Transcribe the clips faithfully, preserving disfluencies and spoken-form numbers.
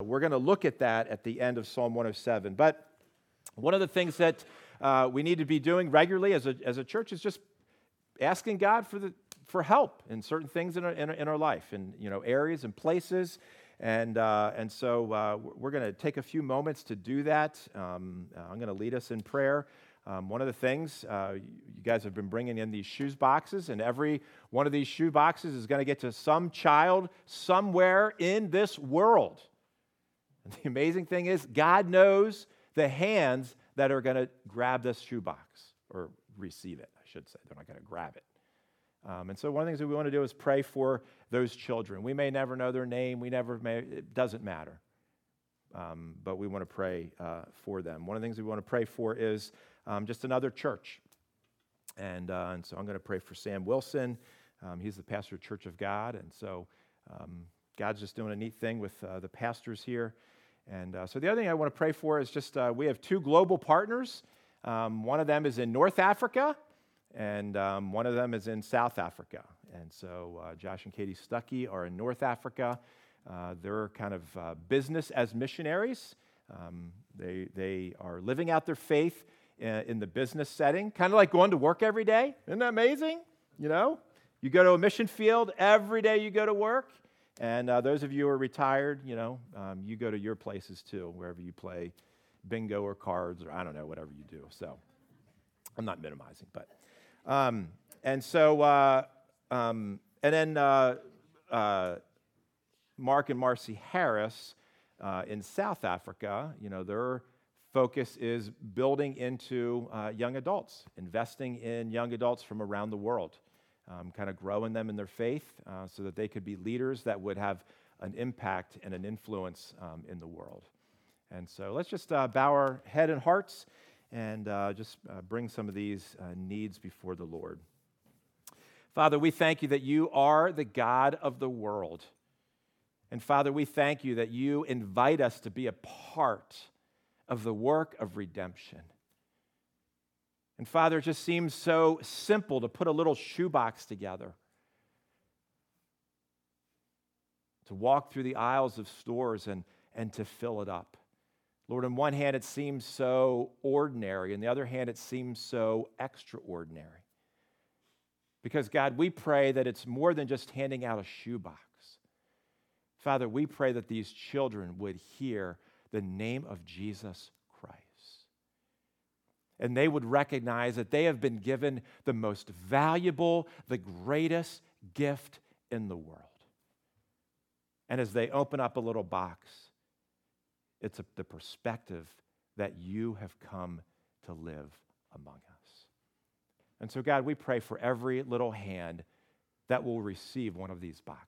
We're going to look at that at the end of Psalm one oh seven. But one of the things that uh, we need to be doing regularly as a, as a church is just asking God for the for help in certain things in our, in our, in our life, in you know areas and places. And uh, and so uh, we're going to take a few moments to do that. Um, I'm going to lead us in prayer. Um, one of the things, uh, you guys have been bringing in these shoes boxes, and every one of these shoe boxes is going to get to some child somewhere in this world. And the amazing thing is, God knows the hands that are going to grab this shoe box, or receive it, I should say. They're not going to grab it. Um, and so one of the things that we want to do is pray for those children. We may never know their name. We never may, it doesn't matter. Um, but we want to pray uh, for them. One of the things we want to pray for is um, just another church. And, uh, and so I'm going to pray for Sam Wilson. Um, he's the pastor of Church of God. And so um, God's just doing a neat thing with uh, the pastors here. And uh, so the other thing I want to pray for is just uh, we have two global partners. Um, one of them is in North Africa, and um, one of them is in South Africa. And so uh, Josh and Katie Stuckey are in North Africa. Uh, they're kind of uh, business as missionaries. Um, they, they are living out their faith in, in the business setting, kind of like going to work every day. Isn't that amazing? You know, you go to a mission field, every day you go to work. And uh, those of you who are retired, you know, um, you go to your places too, wherever you play bingo or cards or I don't know, whatever you do. So I'm not minimizing, but. Um, and so, uh, um, and then uh, uh, Mark and Marcy Harris uh, in South Africa, you know, their focus is building into uh, young adults, investing in young adults from around the world. Um, kind of growing them in their faith uh, so that they could be leaders that would have an impact and an influence um, in the world. And so let's just uh, bow our head and hearts and uh, just uh, bring some of these uh, needs before the Lord. Father, we thank you that you are the God of the world. And Father, we thank you that you invite us to be a part of the work of redemption. And Father, it just seems so simple to put a little shoebox together, to walk through the aisles of stores and, and to fill it up. Lord, on one hand, it seems so ordinary. On the other hand, it seems so extraordinary. Because, God, we pray that it's more than just handing out a shoebox. Father, we pray that these children would hear the name of Jesus Christ. And they would recognize that they have been given the most valuable, the greatest gift in the world. And as they open up a little box, it's a, the perspective that you have come to live among us. And so, God, we pray for every little hand that will receive one of these boxes.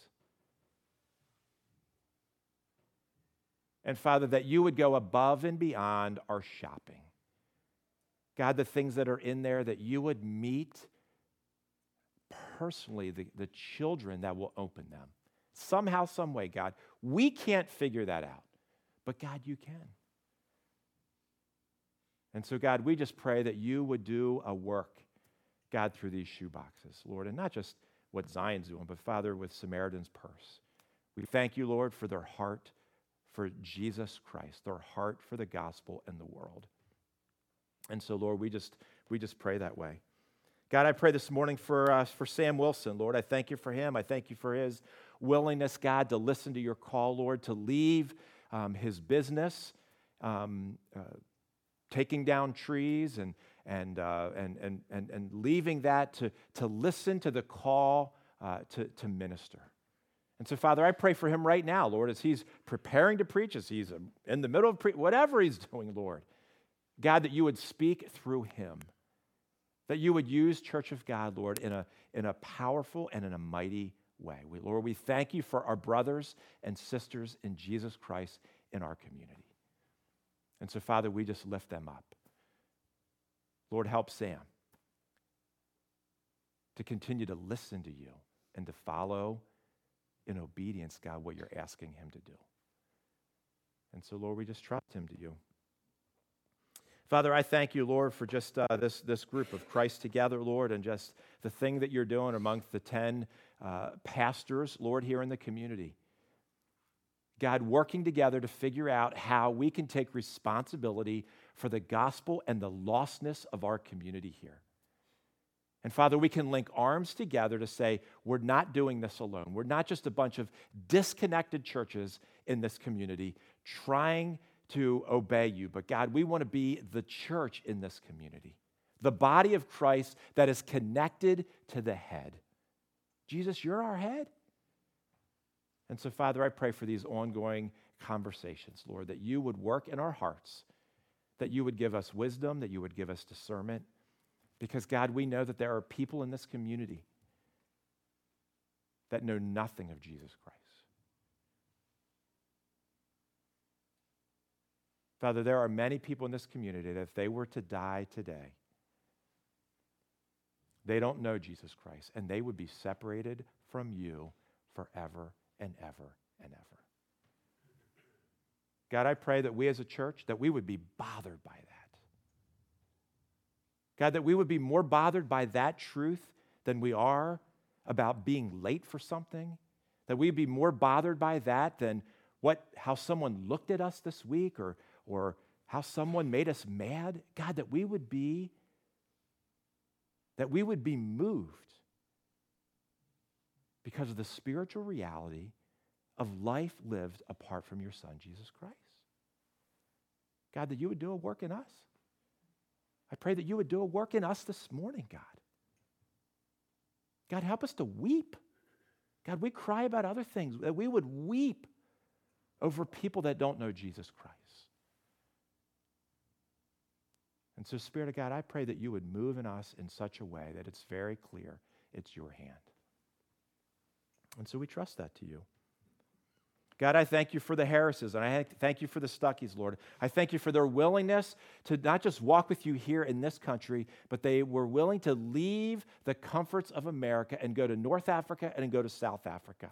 And, Father, that you would go above and beyond our shopping. God, the things that are in there, that you would meet personally the, the children that will open them. Somehow, some way, God. We can't figure that out, but God, you can. And so, God, we just pray that you would do a work, God, through these shoe boxes, Lord, and not just what Zion's doing, but, Father, with Samaritan's Purse. We thank you, Lord, for their heart for Jesus Christ, their heart for the gospel and the world. And so, Lord, we just we just pray that way. God, I pray this morning for uh, for Sam Wilson, Lord. I thank you for him. I thank you for his willingness, God, to listen to your call, Lord, to leave um, his business, um, uh, taking down trees and and, uh, and and and and leaving that to to listen to the call uh, to to minister. And so, Father, I pray for him right now, Lord, as he's preparing to preach, as he's in the middle of pre- whatever he's doing, Lord. God, that you would speak through him, that you would use Church of God, Lord, in a, in a powerful and in a mighty way. We, Lord, we thank you for our brothers and sisters in Jesus Christ in our community. And so, Father, we just lift them up. Lord, help Sam to continue to listen to you and to follow in obedience, God, what you're asking him to do. And so, Lord, we just trust him to you. Father, I thank you, Lord, for just uh, this, this group of Christ Together, Lord, and just the thing that you're doing amongst the ten uh, pastors, Lord, here in the community. God, working together to figure out how we can take responsibility for the gospel and the lostness of our community here. And Father, we can link arms together to say, we're not doing this alone. We're not just a bunch of disconnected churches in this community trying to obey you. But God, we want to be the church in this community, the body of Christ that is connected to the head. Jesus, you're our head. And so, Father, I pray for these ongoing conversations, Lord, that you would work in our hearts, that you would give us wisdom, that you would give us discernment. Because, God, we know that there are people in this community that know nothing of Jesus Christ. Father, there are many people in this community that if they were to die today, they don't know Jesus Christ, and they would be separated from you forever and ever and ever. God, I pray that we as a church, that we would be bothered by that. God, that we would be more bothered by that truth than we are about being late for something, that we'd be more bothered by that than what, how someone looked at us this week or, or how someone made us mad. God, that we would be, that we would be moved because of the spiritual reality of life lived apart from your Son, Jesus Christ. God, that you would do a work in us. I pray that you would do a work in us this morning, God. God, help us to weep. God, we cry about other things, that we would weep over people that don't know Jesus Christ. And so, Spirit of God, I pray that you would move in us in such a way that it's very clear it's your hand. And so we trust that to you. God, I thank you for the Harrises, and I thank you for the Stuckeys, Lord. I thank you for their willingness to not just walk with you here in this country, but they were willing to leave the comforts of America and go to North Africa and go to South Africa.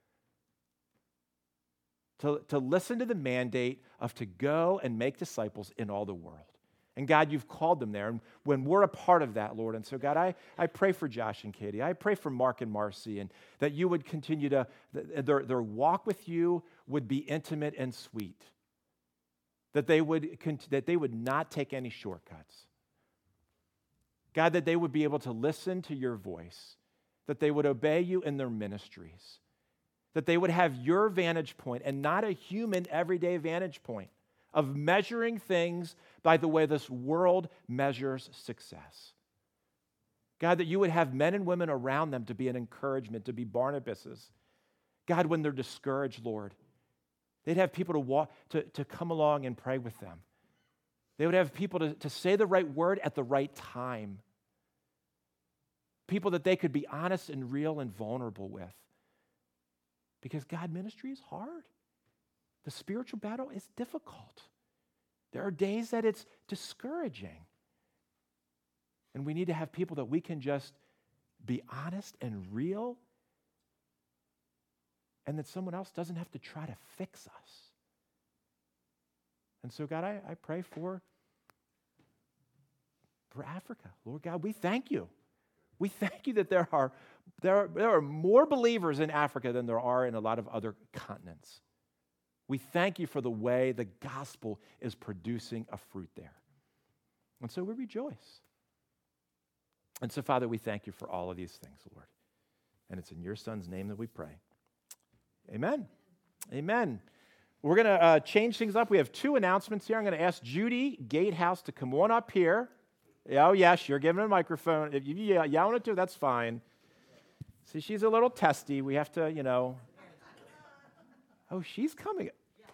To, to listen to the mandate of to go and make disciples in all the world. And God, you've called them there. And when we're a part of that, Lord, and so God, I, I pray for Josh and Katie. I pray for Mark and Marcy, and that you would continue to, their, their walk with you would be intimate and sweet. That they would, that they would not take any shortcuts. God, that they would be able to listen to your voice. That they would obey you in their ministries. That they would have your vantage point and not a human everyday vantage point of measuring things by the way this world measures success. God, that you would have men and women around them to be an encouragement, to be Barnabases. God, when they're discouraged, Lord, they'd have people to walk, to, to come along and pray with them. They would have people to, to say the right word at the right time. People that they could be honest and real and vulnerable with. Because God, ministry is hard. The spiritual battle is difficult. There are days that it's discouraging. And we need to have people that we can just be honest and real, and that someone else doesn't have to try to fix us. And so, God, I, I pray for, for Africa. Lord God, we thank you. We thank you that there are, there are, there are more believers in Africa than there are in a lot of other continents. We thank you for the way the gospel is producing a fruit there. And so we rejoice. And so, Father, we thank you for all of these things, Lord. And it's in your Son's name that we pray. Amen. Amen. We're going to uh, change things up. We have two announcements here. I'm going to ask Judy Gatehouse to come on up here. Oh, yes, you're giving a microphone. If you yell, yell it to, that's fine. See, she's a little testy. We have to, you know. Oh, she's coming.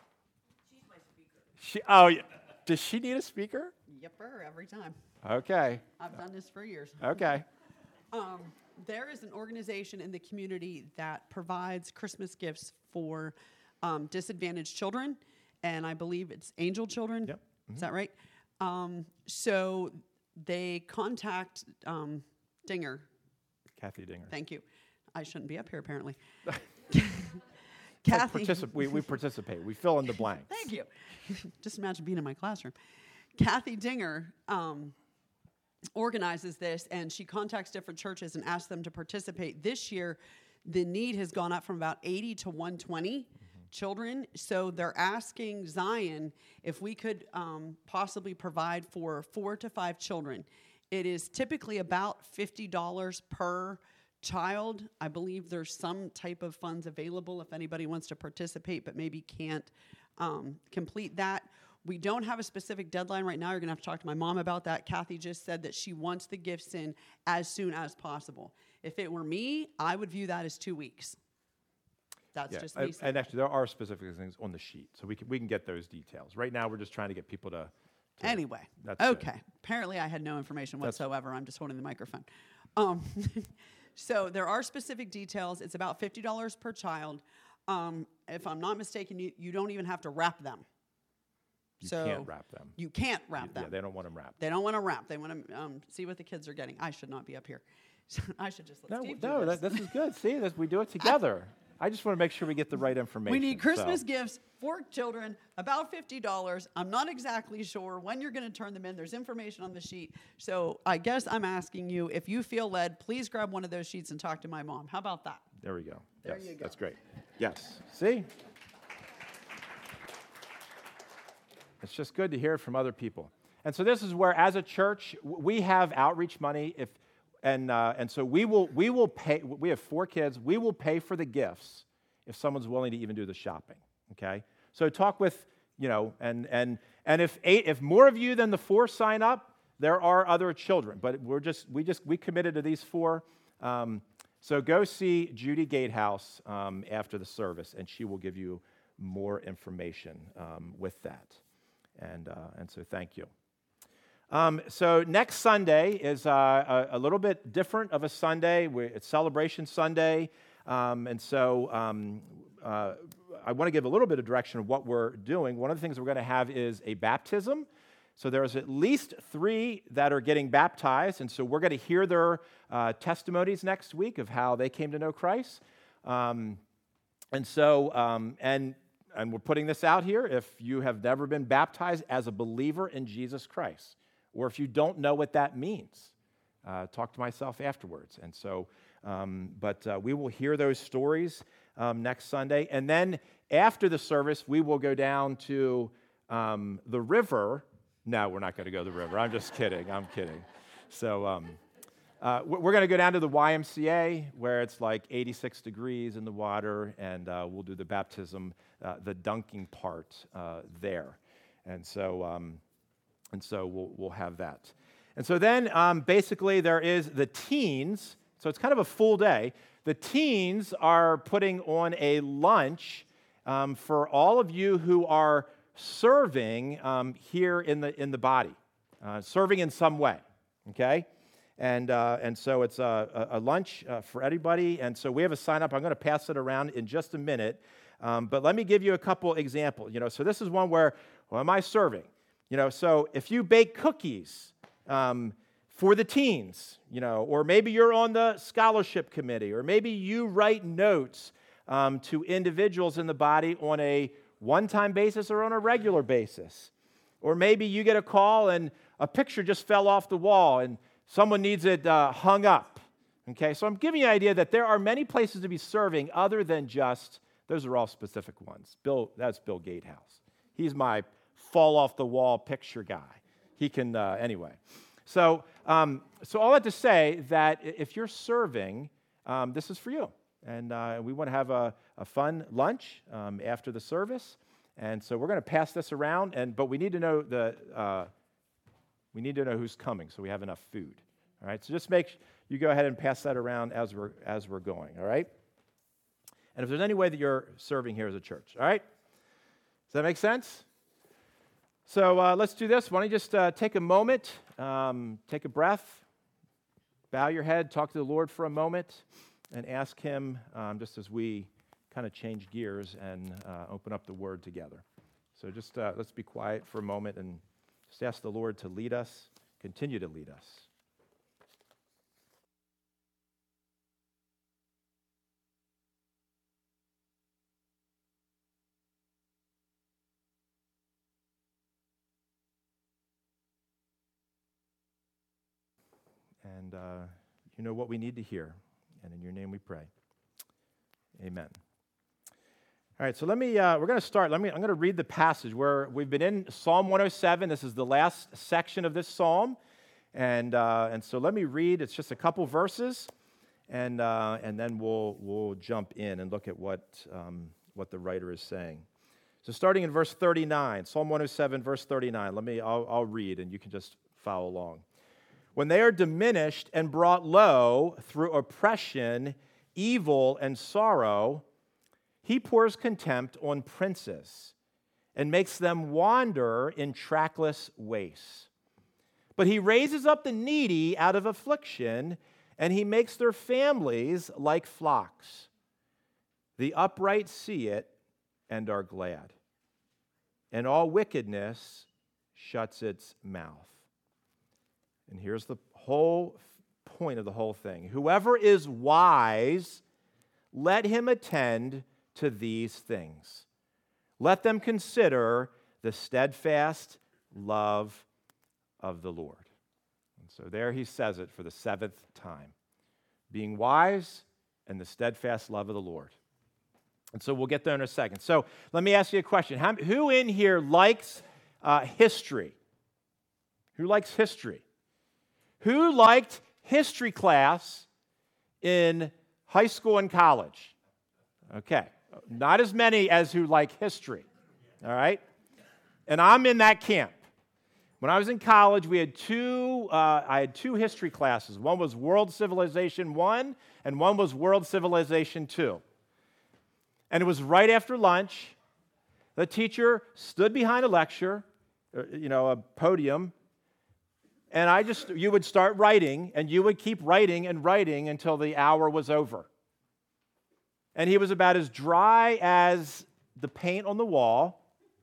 She, oh, does she need a speaker? Yepper, every time. Okay. I've done this for years. Okay. Um, there is an organization in the community that provides Christmas gifts for um, disadvantaged children, and I believe it's Angel Children. Yep. Mm-hmm. Is that right? Um, so they contact um, Dinger. Kathy Dinger. Thank you. I shouldn't be up here, apparently. Kathy. Particip- we, we participate. We fill in the blanks. Thank you. Just imagine being in my classroom. Kathy Dinger um, organizes this, and she contacts different churches and asks them to participate. This year, the need has gone up from about eighty to one hundred twenty. Mm-hmm. children. So they're asking Zion if we could um, possibly provide for four to five children. It is typically about fifty dollars per child. I believe there's some type of funds available if anybody wants to participate, but maybe can't um, complete that. We don't have a specific deadline right now. You're going to have to talk to my mom about that. Kathy just said that she wants the gifts in as soon as possible. If it were me, I would view that as two weeks. That's Yeah, just me. and, saying. and actually, there are specific things on the sheet, so we can we can get those details. Right now, we're just trying to get people to. to Anyway, that's good. okay. Apparently, I had no information That's- whatsoever. I'm just holding the microphone. Um, so there are specific details. It's about fifty dollars per child. Um, if I'm not mistaken, you, you don't even have to wrap them. You so can't wrap them. You can't wrap You- them. Yeah, they don't want them wrapped. They don't want to wrap. They want to um, see what the kids are getting. I should not be up here. I should just let No, Steve do no, this. that, this is good. See, this, we do it together. I just want to make sure we get the right information. We need Christmas so. gifts for children, about fifty dollars. I'm not exactly sure when you're going to turn them in. There's information on the sheet. So I guess I'm asking you, if you feel led, please grab one of those sheets and talk to my mom. How about that? There we go. There yes, you go. That's great. Yes. See? It's just good to hear it from other people. And so this is where, as a church, w- we have outreach money. If and uh, and so we will we will pay. We have four kids. We will pay for the gifts if someone's willing to even do the shopping. Okay. So talk with you know and and and if eight if more of you than the four sign up, there are other children. But we're just we just we committed to these four. Um, so go see Judy Gatehouse um, after the service, and she will give you more information um, with that. And, uh, and so thank you. Um, so next Sunday is uh, a, a little bit different of a Sunday. We, it's Celebration Sunday. Um, and so um, uh, I want to give a little bit of direction of what we're doing. One of the things we're going to have is a baptism. So there's at least three that are getting baptized. And so we're going to hear their uh, testimonies next week of how they came to know Christ. Um, and so, um, and And we're putting this out here. If you have never been baptized as a believer in Jesus Christ, or if you don't know what that means, uh, talk to myself afterwards. And so, um, but uh, we will hear those stories um, next Sunday. And then after the service, we will go down to um, the river. No, we're not going to go to the river. I'm just kidding. I'm kidding. So um, uh, we're going to go down to the Y M C A where it's like eighty-six degrees in the water, and uh, we'll do the baptism. Uh, the dunking part uh, there, and so um, and so we'll we'll have that, and so then um, basically there is the teens. So it's kind of a full day. The teens are putting on a lunch um, for all of you who are serving um, here in the in the body, uh, serving in some way. Okay. And, uh, and so it's a, a lunch uh, for everybody. And so we have a sign up. I'm going to pass it around in just a minute. Um, but let me give you a couple examples. You know, so this is one where, well, am I serving? You know, so if you bake cookies um, for the teens, you know, or maybe you're on the scholarship committee, or maybe you write notes um, to individuals in the body on a one-time basis or on a regular basis. Or maybe you get a call and a picture just fell off the wall and someone needs it uh, hung up. Okay, so I'm giving you an idea that there are many places to be serving other than just, those are all specific ones. Bill, that's Bill Gatehouse. He's my fall off the wall picture guy. He can, uh, anyway. So, um, so all that to say that if you're serving, um, this is for you. And uh, we want to have a, a fun lunch um, after the service. And so we're going to pass this around, and but we need to know the, uh, we need to know who's coming so we have enough food. All right, so just make you go ahead and pass that around as we're as we're going. All right, and if there's any way that you're serving here as a church, all right, does that make sense? So uh, let's do this. Why don't you just uh, take a moment, um, take a breath, bow your head, talk to the Lord for a moment, and ask Him um, just as we kind of change gears and uh, open up the Word together. So just uh, let's be quiet for a moment and just ask the Lord to lead us, continue to lead us. And uh, you know what we need to hear, and in your name we pray. Amen. All right, so let me, uh, we're going to start. Let me, I'm going to read the passage where we've been in Psalm one oh seven. This is the last section of this psalm. And, uh, and so let me read. It's just a couple verses, and, uh, and then we'll, we'll jump in and look at what, um, what the writer is saying. So starting in verse thirty-nine, Psalm one oh seven, verse thirty-nine. Let me, I'll, I'll read, and you can just follow along. When they are diminished and brought low through oppression, evil, and sorrow, he pours contempt on princes and makes them wander in trackless wastes. But he raises up the needy out of affliction, and he makes their families like flocks. The upright see it and are glad, and all wickedness shuts its mouth. And here's the whole point of the whole thing. Whoever is wise, let him attend to these things. Let them consider the steadfast love of the Lord. And so there he says it for the seventh time. Being wise and the steadfast love of the Lord. And so we'll get there in a second. So let me ask you a question. How, who in here likes uh, history? Who likes history? Who liked history class in high school and college? Okay. Not as many as who like history, all right? And I'm in that camp. When I was in college, we had two, uh, I had two history classes. One was World Civilization one, and one was World Civilization two. And it was right after lunch. The teacher stood behind a lecture, you know, a podium, and I just, you would start writing, and you would keep writing and writing until the hour was over. And he was about as dry as the paint on the wall,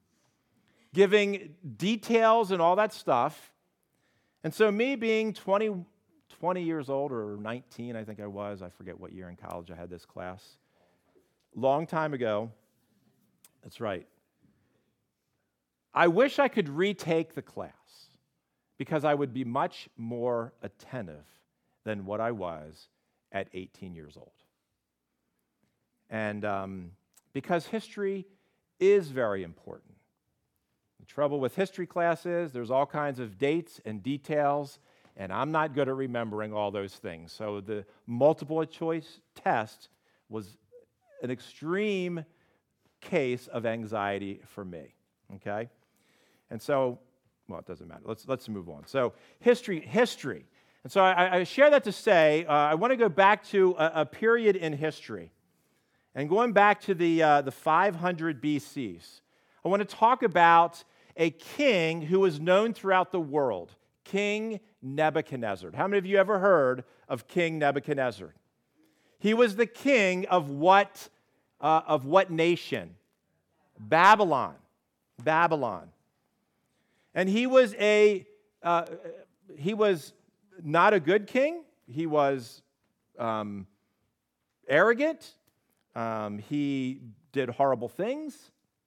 giving details and all that stuff. And so me being twenty, twenty years old, or nineteen, I think I was, I forget what year in college I had this class, long time ago, that's right. I wish I could retake the class because I would be much more attentive than what I was at eighteen years old. And um, because history is very important. The trouble with history class is there's all kinds of dates and details, and I'm not good at remembering all those things. So the multiple choice test was an extreme case of anxiety for me, okay? And so, well, it doesn't matter. Let's, let's move on. So history, history. And so I, I share that to say uh, I want to go back to a, a period in history. And going back to the, uh, the five hundred B Cs, I want to talk about a king who was known throughout the world, King Nebuchadnezzar. How many of you ever heard of King Nebuchadnezzar? He was the king of what, uh, of what nation? Babylon. Babylon. And he was a uh, he was not a good king. He was um, arrogant. Um, he did horrible things.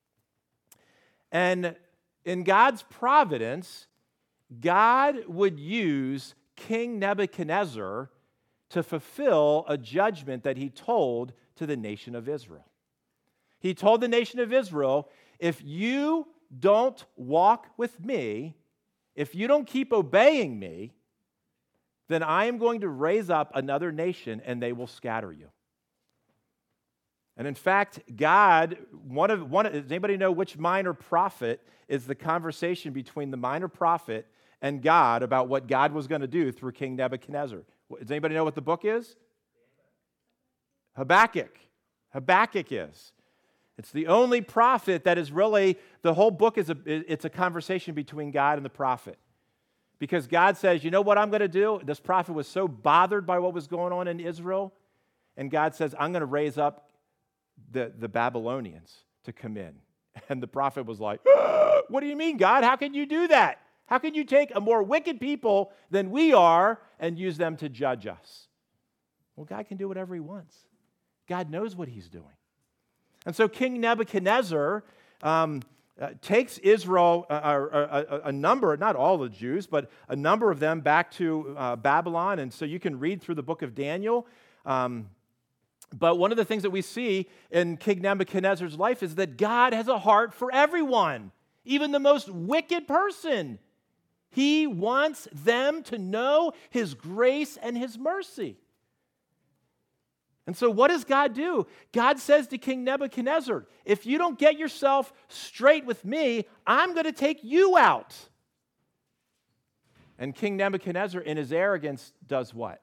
And in God's providence, God would use King Nebuchadnezzar to fulfill a judgment that he told to the nation of Israel. He told the nation of Israel, if you don't walk with me, if you don't keep obeying me, then I am going to raise up another nation and they will scatter you. And in fact, God, one of, one, does anybody know which minor prophet is the conversation between the minor prophet and God about what God was going to do through King Nebuchadnezzar? Does anybody know what the book is? Habakkuk. Habakkuk is. It's the only prophet that is really, the whole book is a, it's a conversation between God and the prophet. Because God says, you know what I'm going to do? This prophet was so bothered by what was going on in Israel, and God says, I'm going to raise up the, the Babylonians to come in. And the prophet was like, ah, what do you mean, God? How can you do that? How can you take a more wicked people than we are and use them to judge us? Well, God can do whatever he wants. God knows what he's doing. And so King Nebuchadnezzar um, uh, takes Israel, uh, uh, a, a number, not all the Jews, but a number of them back to uh, Babylon. And so you can read through the book of Daniel. Um, But one of the things that we see in King Nebuchadnezzar's life is that God has a heart for everyone, even the most wicked person. He wants them to know his grace and his mercy. And so what does God do? God says to King Nebuchadnezzar, if you don't get yourself straight with me, I'm going to take you out. And King Nebuchadnezzar, in his arrogance, does what?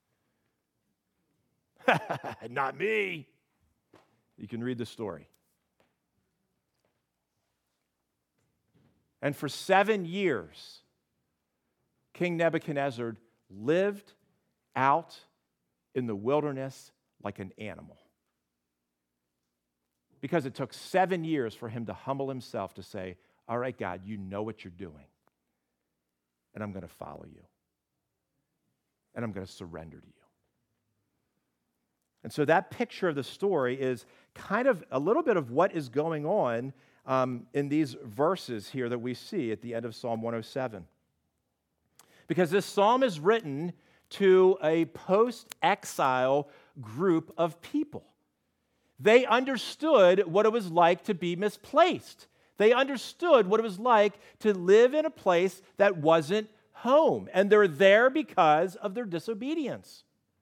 Not me. You can read the story. And for seven years, King Nebuchadnezzar lived out in the wilderness like an animal. Because it took seven years for him to humble himself to say, all right, God, you know what you're doing, and I'm going to follow you, and I'm going to surrender to you. And so that picture of the story is kind of a little bit of what is going on um, in these verses here that we see at the end of Psalm one oh seven. Because this psalm is written to a post-exile group of people. They understood what it was like to be misplaced. They understood what it was like to live in a place that wasn't home. And they're there because of their disobedience.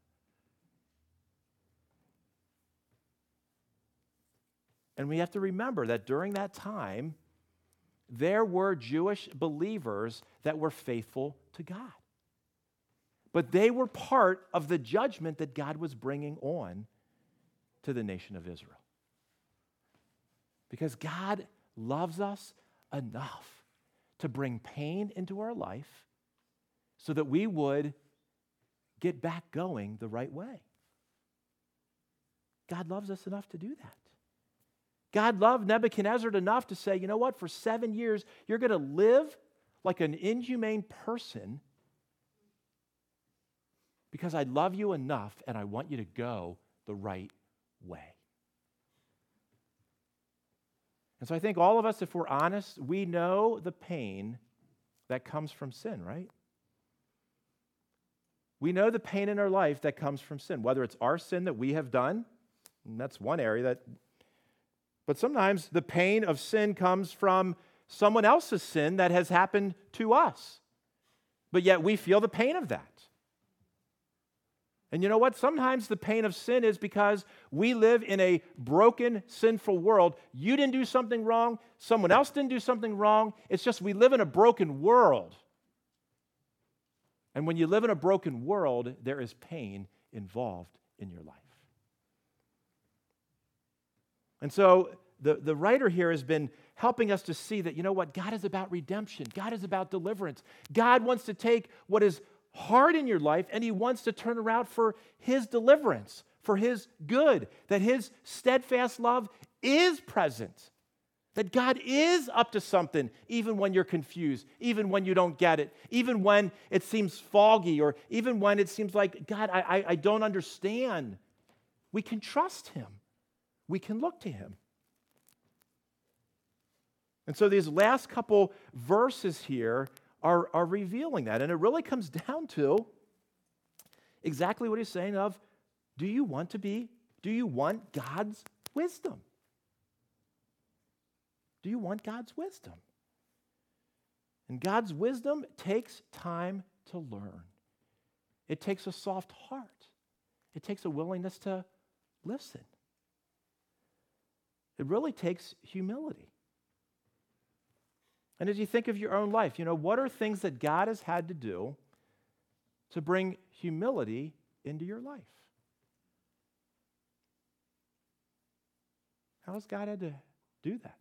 And we have to remember that during that time, there were Jewish believers that were faithful to God. But they were part of the judgment that God was bringing on to the nation of Israel. Because God loves us enough to bring pain into our life so that we would get back going the right way. God loves us enough to do that. God loved Nebuchadnezzar enough to say, you know what, for seven years, you're going to live like an inhumane person because I love you enough and I want you to go the right way. And so I think all of us, if we're honest, we know the pain that comes from sin, right? We know the pain in our life that comes from sin, whether it's our sin that we have done, and that's one area that, but sometimes the pain of sin comes from someone else's sin that has happened to us, but yet we feel the pain of that. And you know what? Sometimes the pain of sin is because we live in a broken, sinful world. You didn't do something wrong. Someone else didn't do something wrong. It's just we live in a broken world. And when you live in a broken world, there is pain involved in your life. And so the, the writer here has been helping us to see that, you know what? God is about redemption. God is about deliverance. God wants to take what is hard in your life, and he wants to turn around for his deliverance, for his good, that his steadfast love is present, that God is up to something even when you're confused, even when you don't get it, even when it seems foggy, or even when it seems like, God, I, I, I don't understand. We can trust him. We can look to him. And so these last couple verses here Are, are revealing that. And it really comes down to exactly what he's saying of, do you want to be, do you want God's wisdom? Do you want God's wisdom? And God's wisdom takes time to learn. It takes a soft heart. It takes a willingness to listen. It really takes humility. And as you think of your own life, you know, what are things that God has had to do to bring humility into your life? How has God had to do that?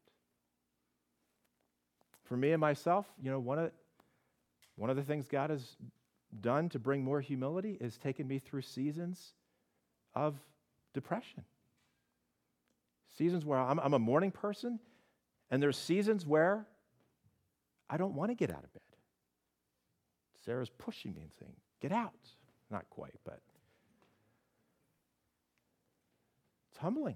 For me and myself, you know, one of, one of the things God has done to bring more humility is taken me through seasons of depression. Seasons where I'm, I'm a morning person, and there's seasons where I don't want to get out of bed. Sarah's pushing me and saying, get out. Not quite, but it's humbling.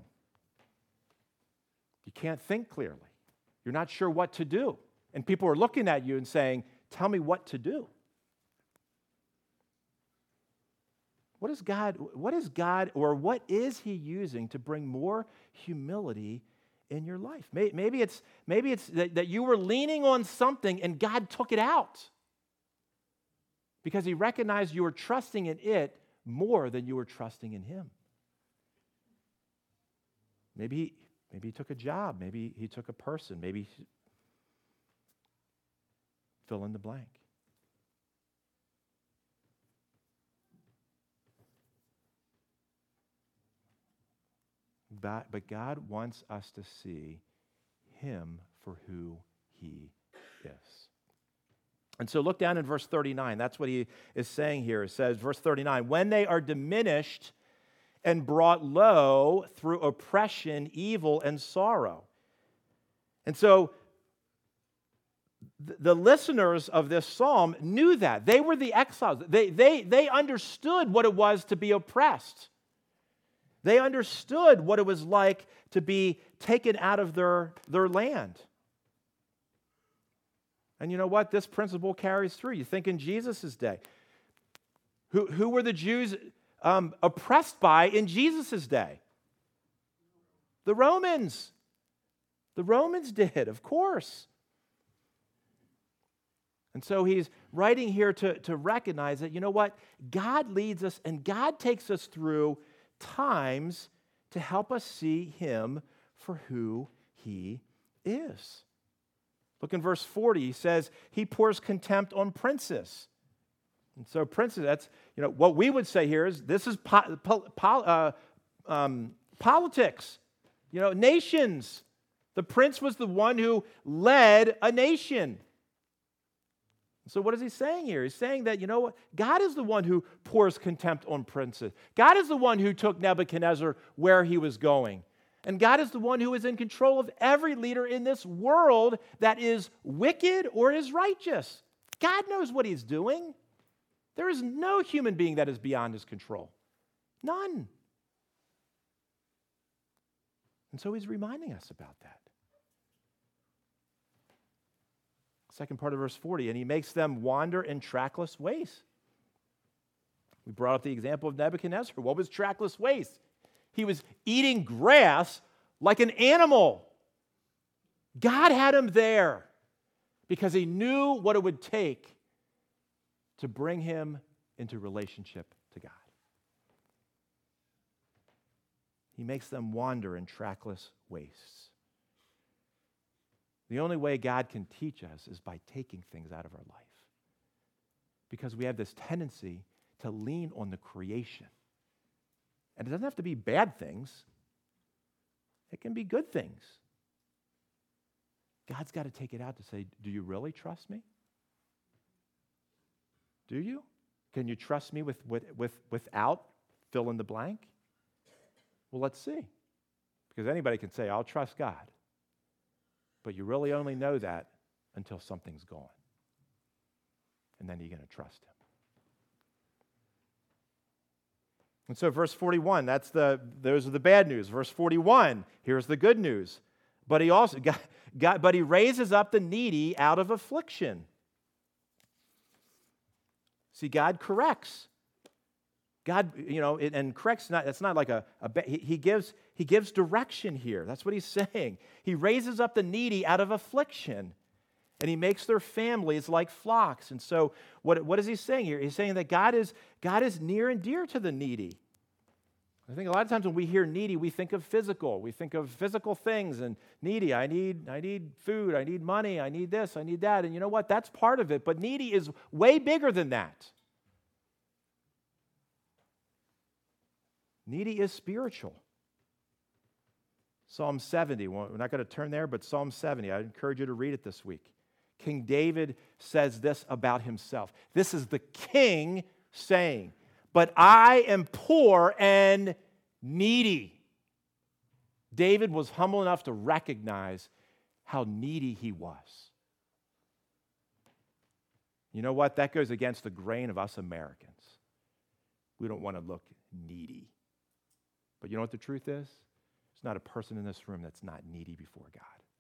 You can't think clearly. You're not sure what to do. And people are looking at you and saying, tell me what to do. What is God, what is God, or what is he using to bring more humility in your life? Maybe it's, maybe it's that, that you were leaning on something and God took it out because he recognized you were trusting in it more than you were trusting in him. Maybe he, maybe he took a job. Maybe he took a person. Maybe he, fill in the blank. But, but God wants us to see him for who he is. And so look down in verse thirty-nine. That's what he is saying here. It says, verse thirty-nine, when they are diminished and brought low through oppression, evil, and sorrow. And so th- the listeners of this psalm knew that. They were the exiles. They, they, they understood what it was to be oppressed. They understood what it was like to be taken out of their, their land. And you know what? This principle carries through. You think in Jesus' day. Who, who were the Jews um, oppressed by in Jesus' day? The Romans. The Romans did, of course. And so he's writing here to, to recognize that, you know what? God leads us and God takes us through times to help us see him for who he is. Look in verse forty. He says, he pours contempt on princes. And so princes, that's, you know, what we would say here is this is po- po- po- uh, um, politics. You know, nations. The prince was the one who led a nation. So what is he saying here? He's saying that, you know what? God is the one who pours contempt on princes. God is the one who took Nebuchadnezzar where he was going. And God is the one who is in control of every leader in this world that is wicked or is righteous. God knows what he's doing. There is no human being that is beyond his control. None. And so he's reminding us about that. Second part of verse forty, and he makes them wander in trackless ways. We brought up the example of Nebuchadnezzar. What was trackless ways? He was eating grass like an animal. God had him there because he knew what it would take to bring him into relationship to God. He makes them wander in trackless wastes. The only way God can teach us is by taking things out of our life. Because we have this tendency to lean on the creation. And it doesn't have to be bad things. It can be good things. God's got to take it out to say, do you really trust me? Do you? Can you trust me with, with, with without fill in the blank? Well, let's see. Because anybody can say, I'll trust God. But you really only know that until something's gone. And then you're going to trust him. And so verse forty-one, that's the those are the bad news. Verse forty-one, here's the good news. But he also God, God, but he raises up the needy out of affliction. See, God corrects. God, you know, it, and corrects not, that's not like a, a he, he gives he gives direction here. That's what he's saying. He raises up the needy out of affliction, and he makes their families like flocks. And so what, what is he saying here? He's saying that God is, God is near and dear to the needy. I think a lot of times when we hear needy, we think of physical. We think of physical things and needy. I need, I need food. I need money. I need this. I need that. And you know what? That's part of it. But needy is way bigger than that. Needy is spiritual. Psalm seventy, we're not going to turn there, but Psalm seventy, I encourage you to read it this week. King David says this about himself. This is the king saying, but I am poor and needy. David was humble enough to recognize how needy he was. You know what? That goes against the grain of us Americans. We don't want to look needy. But you know what the truth is? There's not a person in this room that's not needy before God.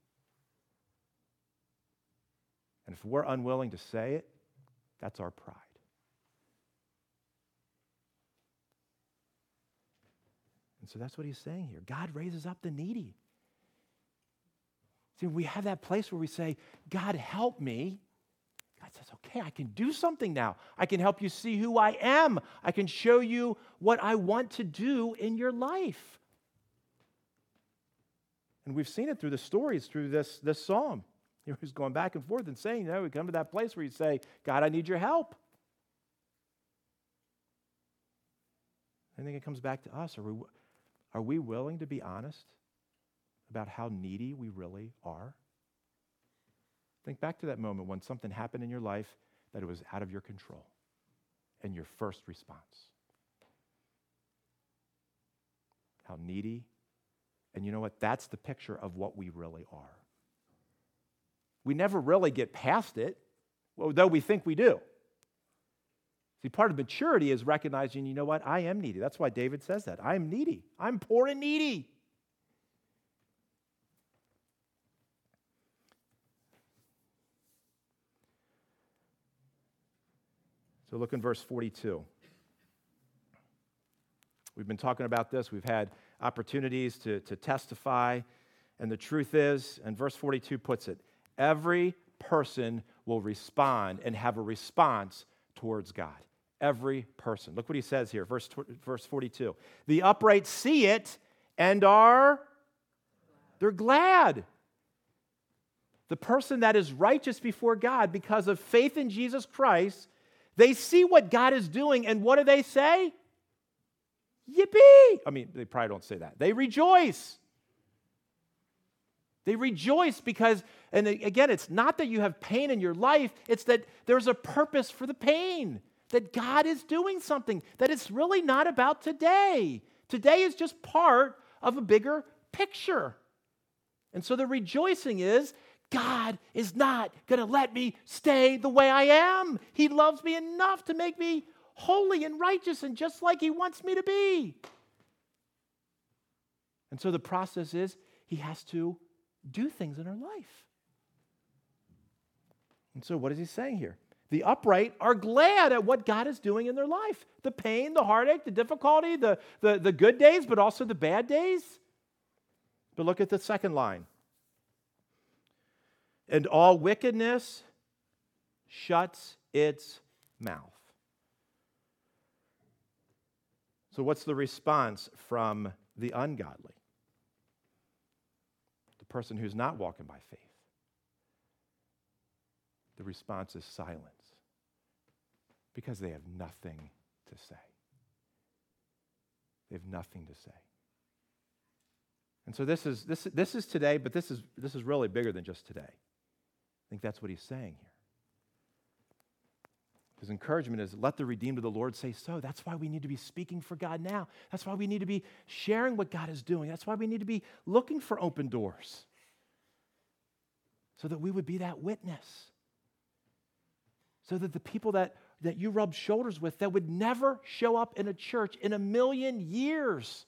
And if we're unwilling to say it, that's our pride. And so that's what he's saying here. God raises up the needy. See, we have that place where we say, God, help me. God says, okay, I can do something now. I can help you see who I am. I can show you what I want to do in your life. And we've seen it through the stories, through this, this psalm. He was going back and forth and saying, you know, we come to that place where you say, God, I need your help. I think it comes back to us. Are we, are we willing to be honest about how needy we really are? Think back to that moment when something happened in your life that it was out of your control and your first response. How needy. And you know what? That's the picture of what we really are. We never really get past it, though we think we do. See, part of maturity is recognizing, you know what? I am needy. That's why David says that. I am needy. I'm poor and needy. So look in verse forty-two. We've been talking about this. We've had opportunities to, to testify. And the truth is, and verse forty-two puts it, every person will respond and have a response towards God. Every person. Look what he says here, verse, verse forty-two. The upright see it and are, they're glad. The person that is righteous before God because of faith in Jesus Christ, they see what God is doing, and what do they say? Yippee! I mean, they probably don't say that. They rejoice. They rejoice because, and again, it's not that you have pain in your life, it's that there's a purpose for the pain, that God is doing something, that it's really not about today. Today is just part of a bigger picture. And so the rejoicing is, God is not going to let me stay the way I am. He loves me enough to make me holy and righteous and just like he wants me to be. And so the process is he has to do things in our life. And so what is he saying here? The upright are glad at what God is doing in their life. The pain, the heartache, the difficulty, the, the, the good days, but also the bad days. But look at the second line. And all wickedness shuts its mouth. So what's the response from the ungodly? The person who's not walking by faith. The response is silence. Because they have nothing to say. They have nothing to say. And so this is this, this is today, but this is this is really bigger than just today. I think that's what he's saying here. His encouragement is, let the redeemed of the Lord say so. That's why we need to be speaking for God now. That's why we need to be sharing what God is doing. That's why we need to be looking for open doors. So that we would be that witness. So that the people that, that you rub shoulders with that would never show up in a church in a million years.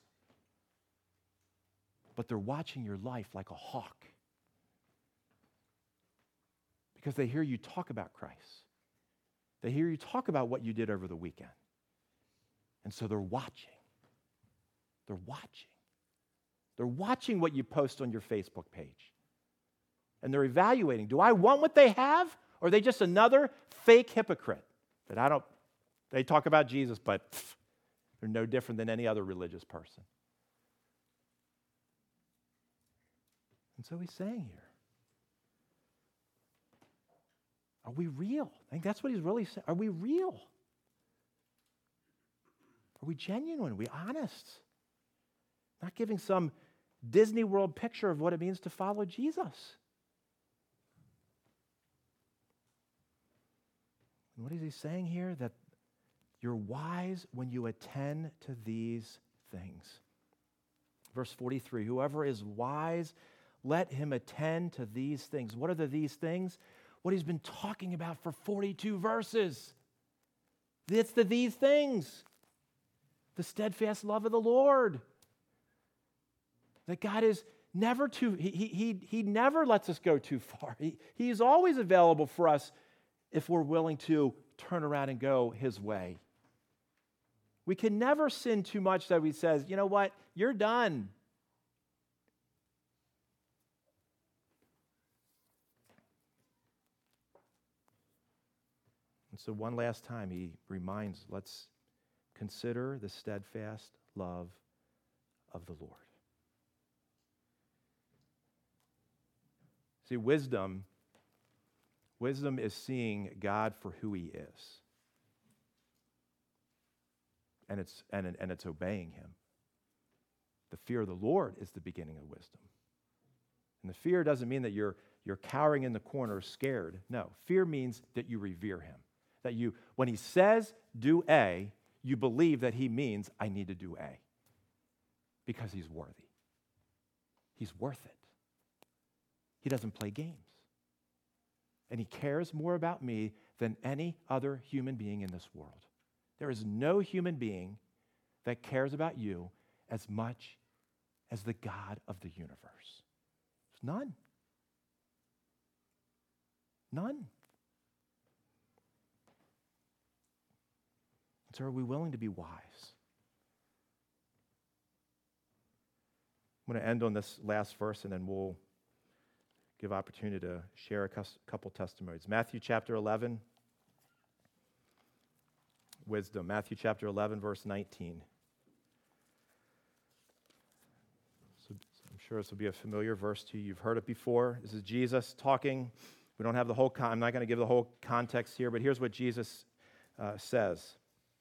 But they're watching your life like a hawk. Because they hear you talk about Christ. They hear you talk about what you did over the weekend. And so they're watching. They're watching. They're watching what you post on your Facebook page. And they're evaluating, do I want what they have? Or are they just another fake hypocrite that I don't, they talk about Jesus, but pff, they're no different than any other religious person. And so he's saying here, are we real? I think that's what he's really saying. Are we real? Are we genuine? Are we honest? Not giving some Disney World picture of what it means to follow Jesus. And what is he saying here? That you're wise when you attend to these things. Verse forty-three, whoever is wise, let him attend to these things. What are the these things? What he's been talking about for forty-two verses. It's the these things. The steadfast love of the Lord. That God is never too, he, he, he never lets us go too far. He, he's always available for us if we're willing to turn around and go his way. We can never sin too much that we says, you know what, you're done. And so one last time he reminds, let's consider the steadfast love of the Lord. See, wisdom, wisdom is seeing God for who he is. And it's, and, and it's obeying him. The fear of the Lord is the beginning of wisdom. And the fear doesn't mean that you're, you're cowering in the corner scared. No, fear means that you revere him. That you, when he says do A, you believe that he means I need to do A. Because he's worthy. He's worth it. He doesn't play games. And he cares more about me than any other human being in this world. There is no human being that cares about you as much as the God of the universe. There's none. None. So are we willing to be wise? I'm going to end on this last verse, and then we'll give opportunity to share a couple testimonies. Matthew chapter eleven, wisdom. Matthew chapter eleven, verse nineteen. So I'm sure this will be a familiar verse to you. You've heard it before. This is Jesus talking. We don't have the whole, con- I'm not going to give the whole context here, but here's what Jesus uh, says.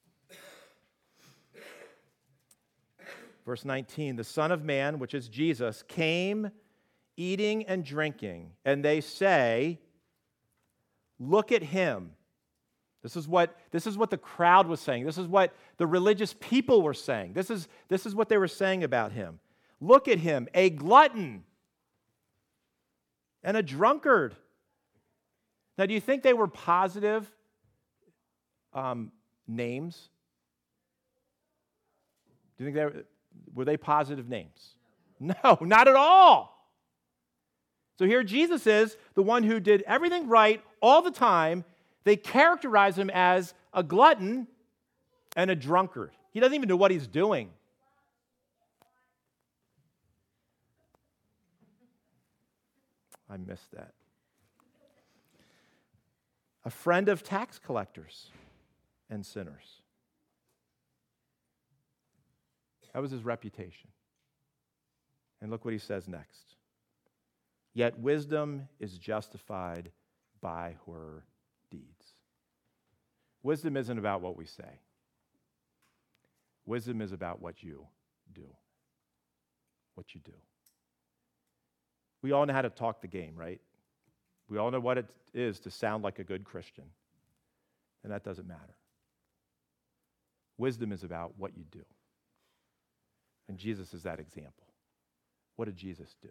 Verse nineteen, the Son of Man, which is Jesus, came eating and drinking, and they say, look at him. This is what, this is what the crowd was saying. This is what the religious people were saying. This is, this is what they were saying about him. Look at him, a glutton and a drunkard. Now, do you think they were positive um, names? Do you think they were, were they positive names? No, not at all. So here Jesus is, the one who did everything right all the time. They characterize him as a glutton and a drunkard. He doesn't even know what he's doing. I missed that. A friend of tax collectors and sinners. That was his reputation. And look what he says next. Yet wisdom is justified by her deeds. Wisdom isn't about what we say. Wisdom is about what you do. What you do. We all know how to talk the game, right? We all know what it is to sound like a good Christian. And that doesn't matter. Wisdom is about what you do. And Jesus is that example. What did Jesus do?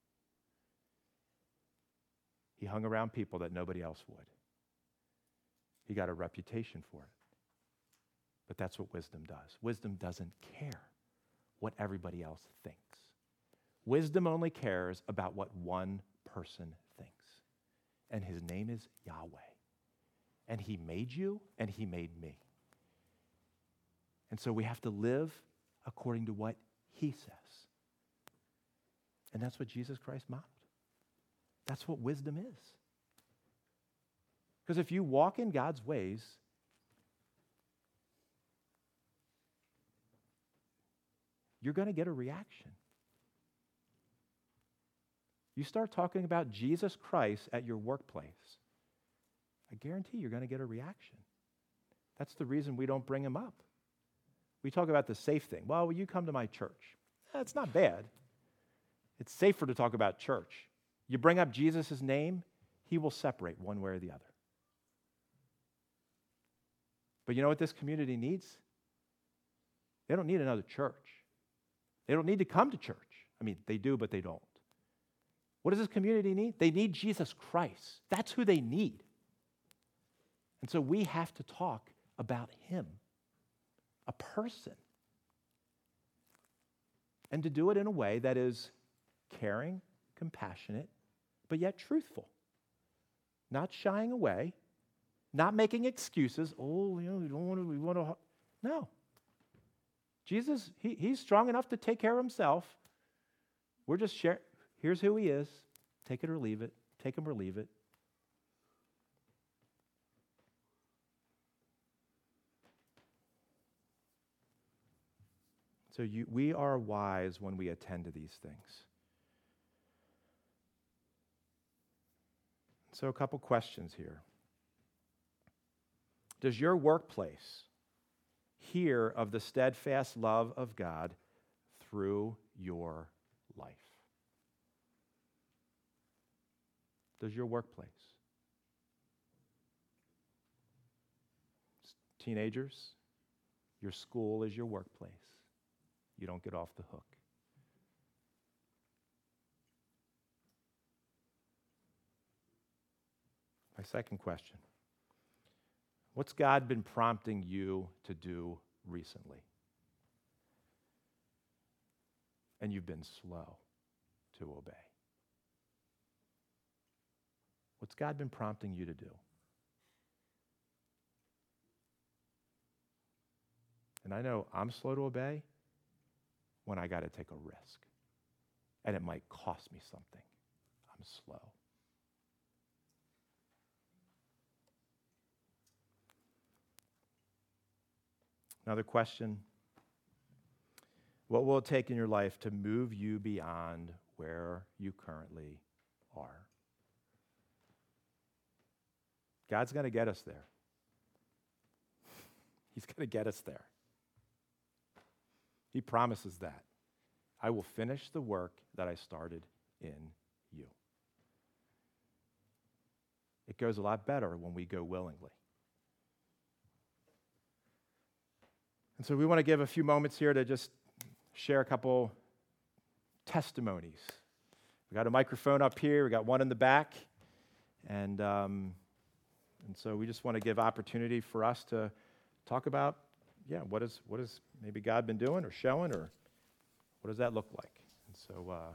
He hung around people that nobody else would. He got a reputation for it. But that's what wisdom does. Wisdom doesn't care what everybody else thinks. Wisdom only cares about what one person thinks. And his name is Yahweh. And he made you, and he made me. And so we have to live according to what he says. And that's what Jesus Christ modeled. That's what wisdom is. Because if you walk in God's ways, you're going to get a reaction. You start talking about Jesus Christ at your workplace, I guarantee you're going to get a reaction. That's the reason we don't bring him up. We talk about the safe thing. Well, will you come to my church? It's not bad. It's safer to talk about church. You bring up Jesus' name, he will separate one way or the other. But you know what this community needs? They don't need another church. They don't need to come to church. I mean, they do, but they don't. What does this community need? They need Jesus Christ. That's who they need. And so we have to talk about him, a person. And to do it in a way that is caring, compassionate, but yet truthful. Not shying away, not making excuses. Oh, you know, we don't want to, we want to. No. Jesus, he, he's strong enough to take care of himself. We're just share. Here's who he is. Take it or leave it. Take him or leave it. So you, we are wise when we attend to these things. So a couple questions here. Does your workplace hear of the steadfast love of God through your life? Does your workplace? Teenagers, your school is your workplace. You don't get off the hook. My second question. What's God been prompting you to do recently? And you've been slow to obey. What's God been prompting you to do? And I know I'm slow to obey when I got to take a risk. And it might cost me something. I'm slow. Another question. What will it take in your life to move you beyond where you currently are? God's going to get us there. He's going to get us there. He promises that. I will finish the work that I started in you. It goes a lot better when we go willingly. And so we want to give a few moments here to just share a couple testimonies. We got a microphone up here. We got one in the back. And, um, and so we just want to give opportunity for us to talk about, yeah, what is what has maybe God been doing or showing, or what does that look like? And so uh,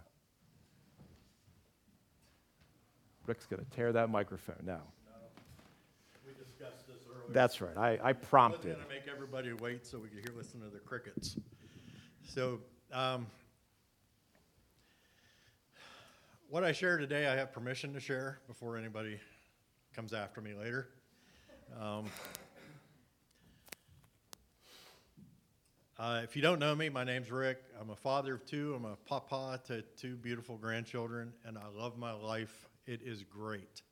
Rick's going to tear that microphone now. No, we discussed this earlier. That's right. I, I prompted. I was going to make everybody wait so we could hear listen to the crickets. So um, what I share today, I have permission to share before anybody comes after me later. Um, uh, if you don't know me, my name's Rick. I'm a father of two. I'm a papa to two beautiful grandchildren, and I love my life. It is great.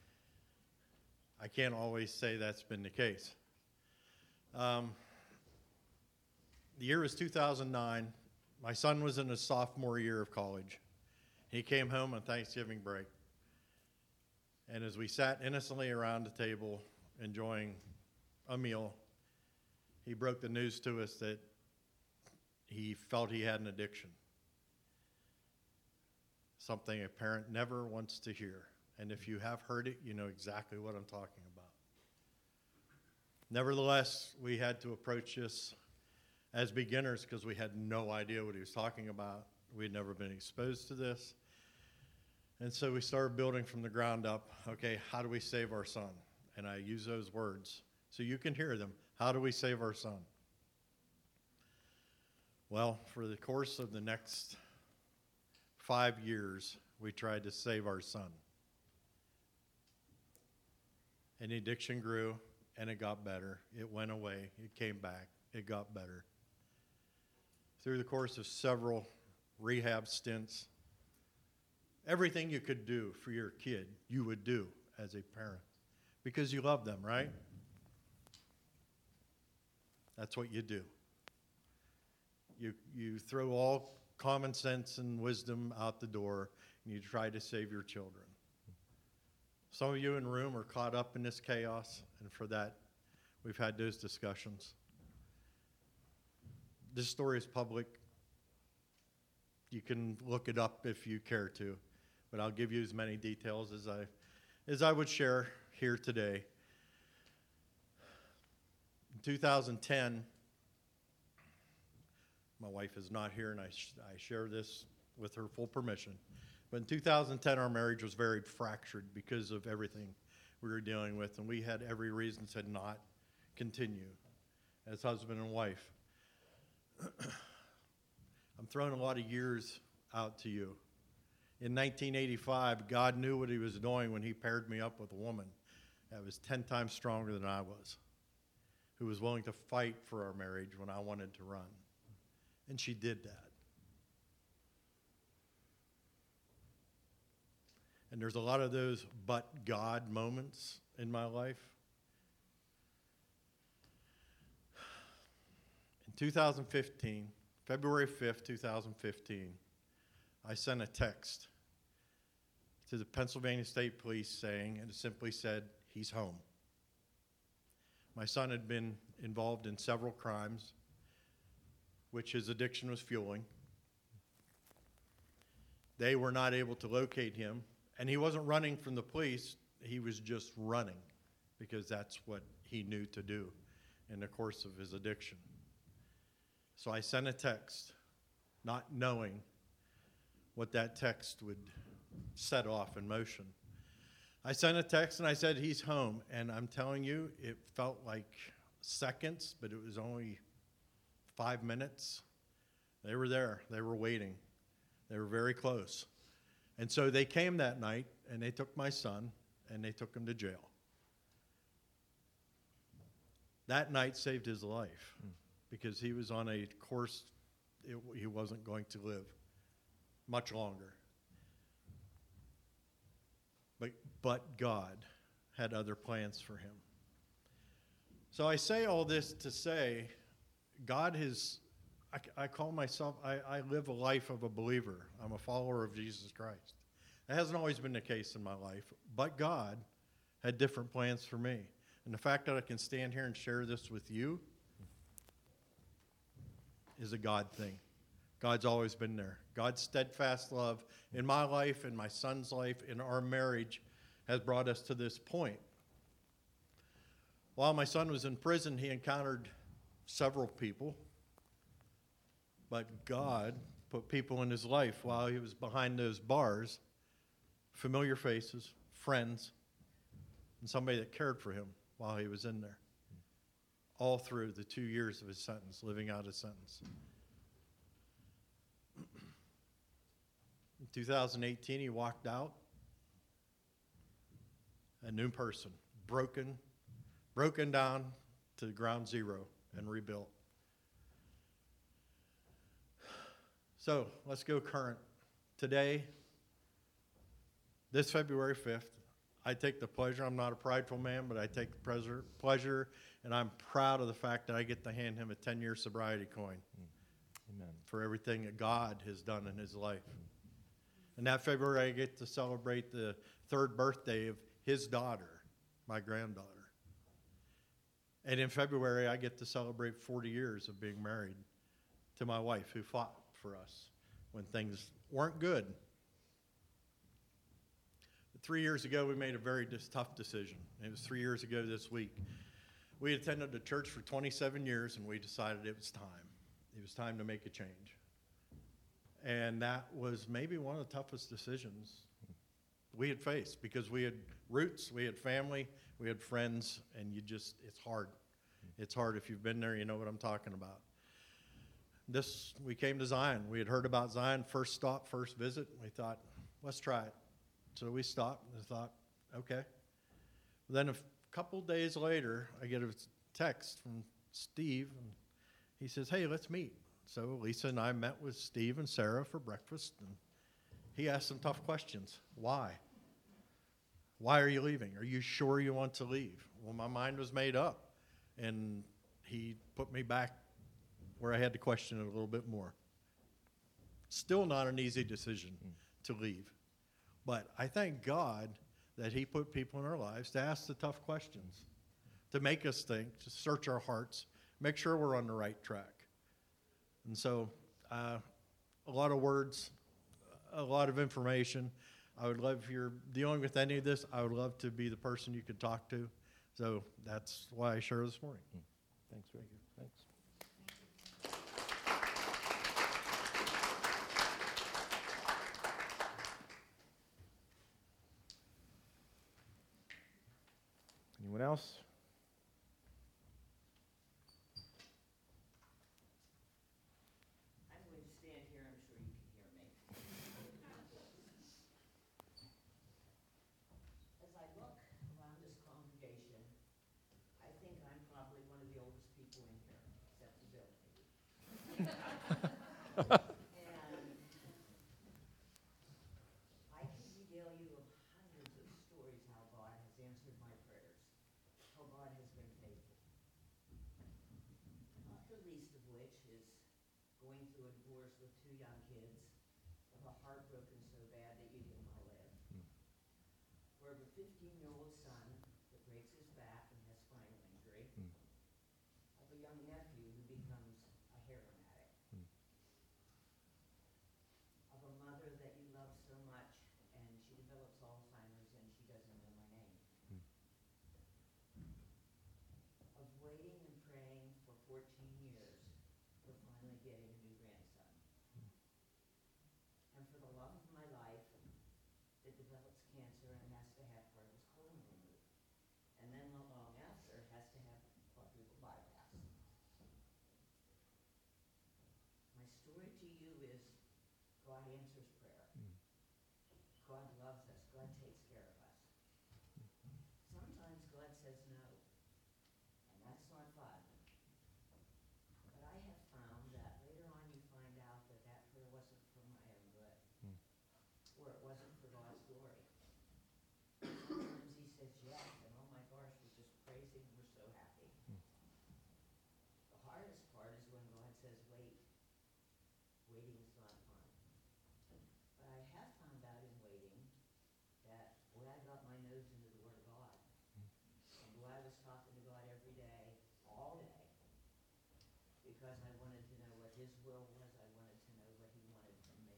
I can't always say that's been the case. Um, the year was two thousand nine. My son was in his sophomore year of college. He came home on Thanksgiving break. And as we sat innocently around the table enjoying a meal, he broke the news to us that he felt he had an addiction. Something a parent never wants to hear. And if you have heard it, you know exactly what I'm talking about. Nevertheless, we had to approach this as beginners because we had no idea what he was talking about. We'd never been exposed to this. And so we started building from the ground up. Okay, how do we save our son? And I use those words so you can hear them. How do we save our son? Well, for the course of the next five years, we tried to save our son. And the addiction grew, and it got better. It went away. It came back. It got better. Through the course of several rehab stints, everything you could do for your kid, you would do as a parent because you love them, right? That's what you do. You, you throw all common sense and wisdom out the door, and you try to save your children. Some of you in the room are caught up in this chaos, and for that, we've had those discussions. This story is public. You can look it up if you care to, but I'll give you as many details as I, as I would share here today. In two thousand ten, my wife is not here, and I, sh- I share this with her full permission. But in two thousand ten, our marriage was very fractured because of everything we were dealing with, and we had every reason to not continue as husband and wife. I'm throwing a lot of years out to you. In nineteen eighty-five, God knew what he was doing when he paired me up with a woman that was ten times stronger than I was, who was willing to fight for our marriage when I wanted to run. And she did that. And there's a lot of those but God moments in my life. In two thousand fifteen, February fifth, two thousand fifteen, I sent a text to the Pennsylvania State Police saying, and it simply said, he's home. My son had been involved in several crimes, which his addiction was fueling. They were not able to locate him, and he wasn't running from the police. He was just running because that's what he knew to do in the course of his addiction. So I sent a text, not knowing what that text would set off in motion. I sent a text and I said, he's home. And I'm telling you, it felt like seconds, but it was only five minutes. They were there. They were waiting. They were very close. And so they came that night, and they took my son, and they took him to jail. That night saved his life mm. because he was on a course it, he wasn't going to live much longer. But, but God had other plans for him. So I say all this to say, God has, I, I call myself, I, I live a life of a believer. I'm a follower of Jesus Christ. That hasn't always been the case in my life, but God had different plans for me. And the fact that I can stand here and share this with you is a God thing. God's always been there. God's steadfast love in my life, in my son's life, in our marriage has brought us to this point. While my son was in prison, he encountered several people, but God put people in his life while he was behind those bars, familiar faces, friends, and somebody that cared for him while he was in there, all through the two years of his sentence, living out his sentence. In two thousand eighteen, he walked out a new person, broken, broken down to ground zero and rebuilt. So let's go current. Today, this February fifth, I take the pleasure, I'm not a prideful man, but I take the pleasure, pleasure and I'm proud of the fact that I get to hand him a ten-year sobriety coin. Amen. For everything that God has done in his life. And that February, I get to celebrate the third birthday of his daughter, my granddaughter. And in February, I get to celebrate forty years of being married to my wife, who fought for us when things weren't good. But three years ago, we made a very dis- tough decision. It was three years ago this week. We had attended the church for twenty-seven years, and we decided it was time. It was time to make a change. And that was maybe one of the toughest decisions we had faced, because we had roots, we had family, we had friends, and you just, it's hard. It's hard. If you've been there, you know what I'm talking about. This, we came to Zion. We had heard about Zion, first stop, first visit. We thought, let's try it. So we stopped and thought, okay. Then a f- couple days later, I get a text from Steve, and he says, hey, let's meet. So Lisa and I met with Steve and Sarah for breakfast, and he asked some tough questions. Why? Why are you leaving? Are you sure you want to leave? Well, my mind was made up, and he put me back where I had to question it a little bit more. Still not an easy decision to leave, but I thank God that he put people in our lives to ask the tough questions, to make us think, to search our hearts, make sure we're on the right track. And so, uh, a lot of words, a lot of information. I would love, if you're dealing with any of this, I would love to be the person you could talk to. So that's why I share this morning. Thanks, Rick. Thanks. Anyone else? I can regale you of hundreds of stories how God has answered my prayers, how God has been faithful. Not the least of which is going through a divorce with two young kids, of a heartbroken so bad that you didn't want to live. Or of a fifteen-year-old son that breaks his back and has spinal injury. Of a young nephew who becomes a heroin addict. Of a mother that you love so much and she develops Alzheimer's and she doesn't know my name. Of waiting and praying for fourteen years for finally getting a new grandson. And for the love of my life that develops cancer and has to have part of his colon removed. And then not long after has to have quadruple bypass. My story to you is God answers prayer. God loves us. God takes care of us. Sometimes God says no, and that's not fun. But I have found that later on you find out that that prayer wasn't for my own good, or it wasn't for God's glory. Sometimes he says yes, and oh my gosh, we're just praising, we're so happy. The hardest part is when God says wait. Waiting is not fun. But I have found out in waiting that, boy, I got my nose into the Word of God. And boy, I was talking to God every day, all day, because I wanted to know what his will was. I wanted to know what he wanted from me.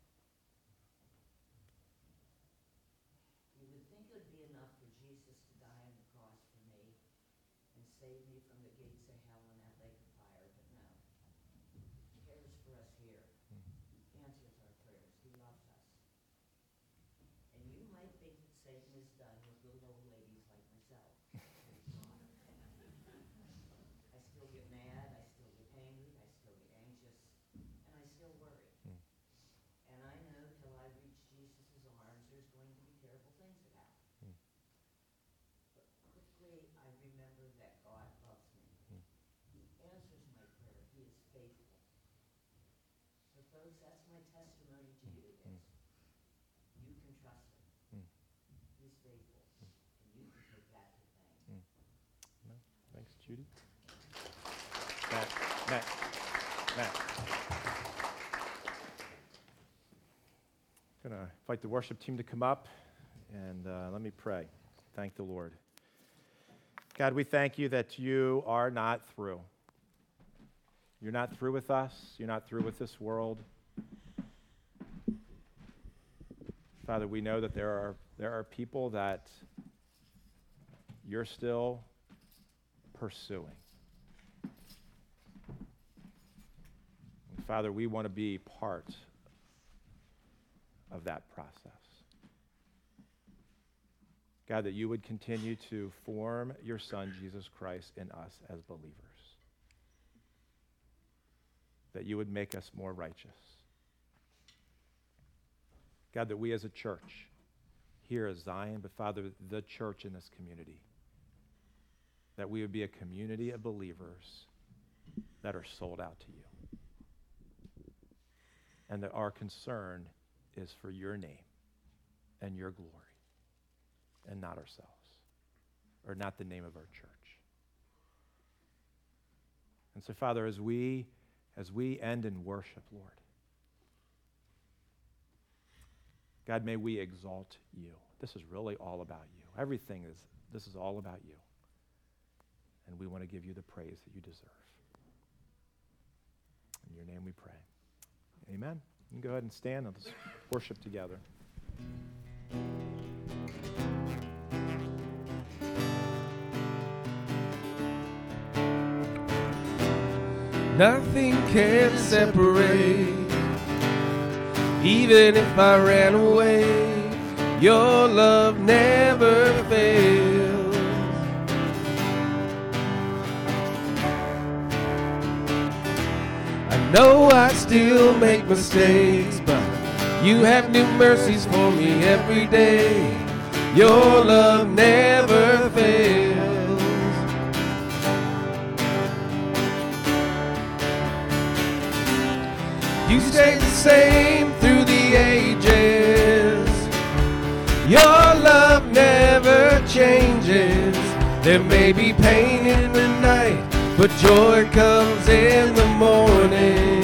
You would think it would be enough for Jesus to die on the cross for me and save me from the gates of hell and that lake of fire, but no. He cares for us here. He answers our prayers. He loves us. And you might think that Satan is done with little old ladies like myself. But he's not. I still get mad, I still get angry, I still get anxious, and I still worry. And I know till I reach Jesus' arms, there's going to be terrible things that happen. But quickly I remember that God loves me. He answers my prayer. He is faithful. So folks, that's my testimony to you is you can trust him. He's faithful. And you can take that to the bank. Thanks, Judy. Matt, Matt, Matt. I'm going to invite the worship team to come up, and uh, let me pray. Thank the Lord. God, we thank you that you are not through. You're not through with us. You're not through with this world. Father, we know that there are there are people that you're still pursuing. And Father, we want to be part of that process. God, that you would continue to form your Son, Jesus Christ, in us as believers. That you would make us more righteous. God, that we as a church, here as Zion, but Father, the church in this community, that we would be a community of believers that are sold out to you. And that our concern is for your name and your glory, and not ourselves, or not the name of our church. And so, Father, as we as we end in worship, Lord, God, may we exalt you. This is really all about you. Everything is, this is all about you. And we want to give you the praise that you deserve. In your name we pray. Amen. You can go ahead and stand and let's worship together. Nothing can separate. Even if I ran away, your love never fails. I know I still make mistakes, but you have new mercies for me every day. Your love never fails. same through the ages. Your love never changes. There may be pain in the night, but joy comes in the morning.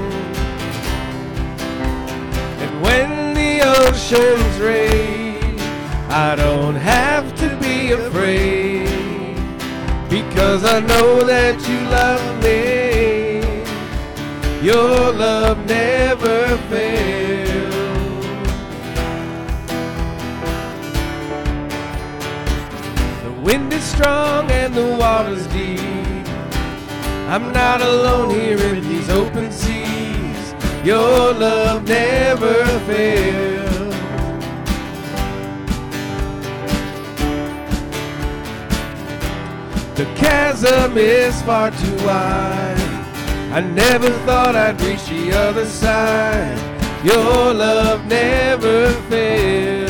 And when the oceans rage, I don't have to be afraid, because I know that you love me. Your love never fails. The wind is strong and the water's deep. I'm not alone here in these open seas. Your love never fails. The chasm is far too wide. I never thought I'd reach the other side. Your love never fails.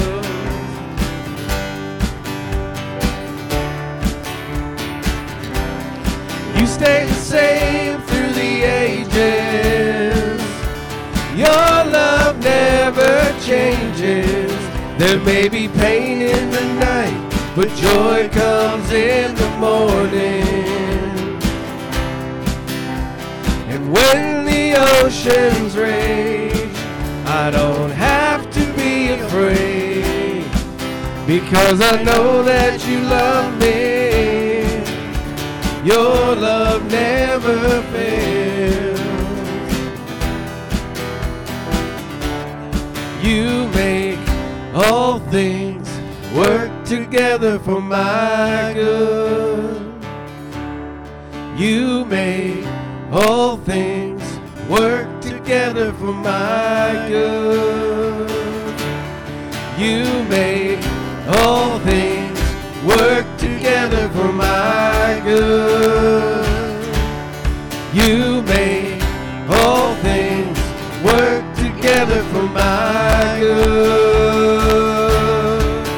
You stay the same through the ages. Your love never changes. There may be pain in the night, but joy comes in the morning. And when the oceans rage, I don't have to be afraid, because I know that you love me. Your love never fails. You make all things work together for my good. You make all things work together for my good. You make all things work together for my good. You make all things work together for my good.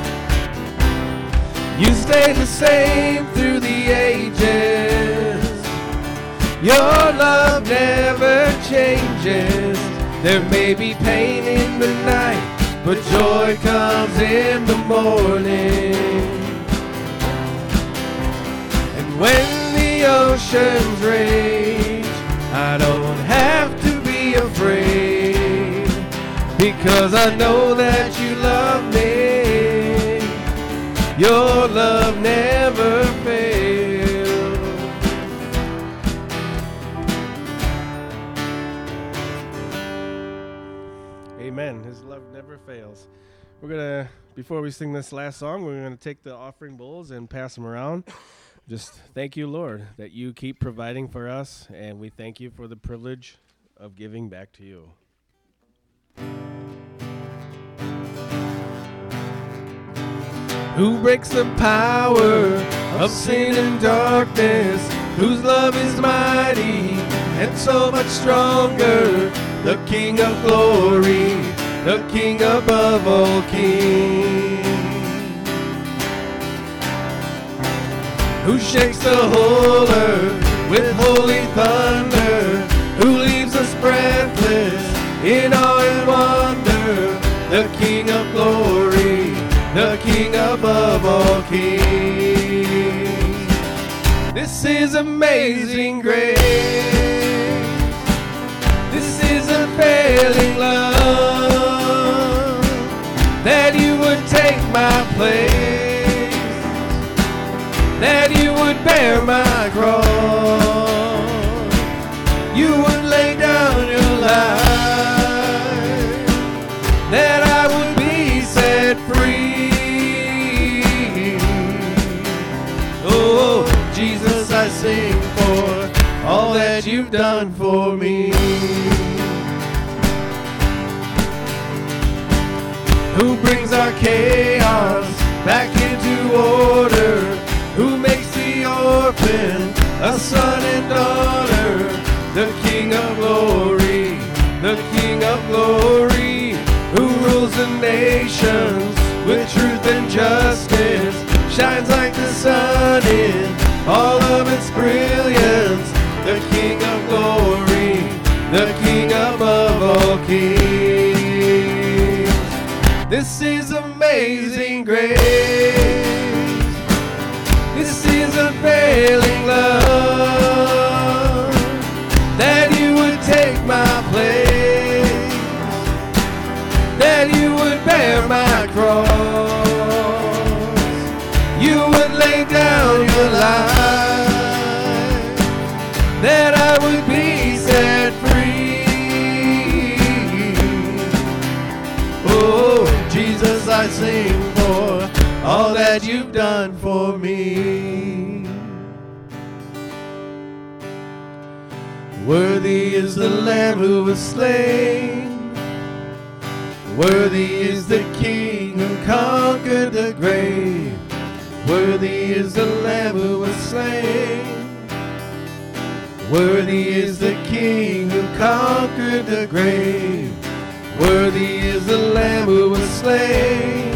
You stay the same through the ages. Your love never changes. There may be pain in the night, but joy comes in the morning. And when the oceans rage, I don't have to be afraid, because I know that you love me. Your love never fails. Amen. His love never fails. We're going to, before we sing this last song, we're going to take the offering bowls and pass them around. Just thank you, Lord, that you keep providing for us, and we thank you for the privilege of giving back to you. Who breaks the power of sin and darkness, whose love is mighty and so much stronger, the King of glory, the King above all kings, who shakes the whole earth with holy thunder, who leaves us breathless in awe and wonder, the King of glory, the King above all kings. This is amazing grace. This is unfailing love, that you would take my place, that you would bear my cross, you would lay down your life, that I would be set free. Oh, Jesus, I sing for all that you've done for me. Who brings our chaos back into order, who makes the orphan a son and daughter, the King of glory, the King of glory, who rules the nations with truth and justice, shines like the sun in all of its brilliance, the King of glory, the King above all kings. This is amazing grace. This is unfailing love, that you would take my place, that you would bear my cross, you would lay down your life, that I would be set free. Oh, Jesus, I sing for all that you've done for me. Worthy is the Lamb who was slain. Worthy is the King who conquered the grave. Worthy is the Lamb who was slain. Worthy is the King who conquered the grave. Worthy is the Lamb who was slain.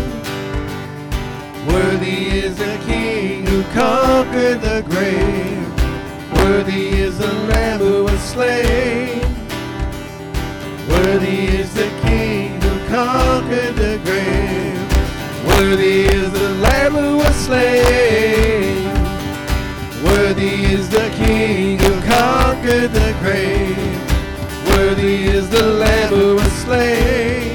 Worthy is the King who conquered the grave. Worthy is the Lamb who was slain. Worthy is the King who conquered the grave. Worthy is the Lamb who was slain. Worthy is the King who conquered the grave. Worthy is the Lamb who was slain.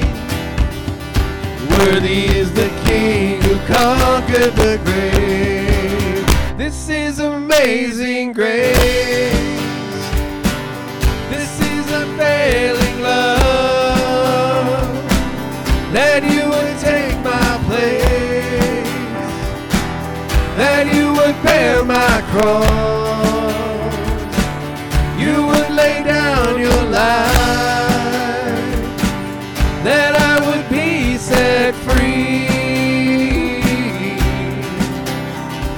Worthy is the King who conquered the grave. This is amazing grace. This is unfailing love, that you would take my place, that you would bear my cross, you would lay down your life, that I would be set free.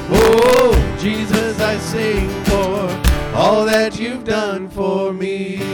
Oh, Jesus, I sing for all that you've done for me.